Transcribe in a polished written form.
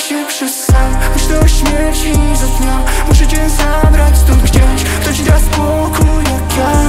się przez sen. Myślę o śmierci za dnia. Muszę cię zabrać stąd gdzieś. Kto ci da spokój jak ja.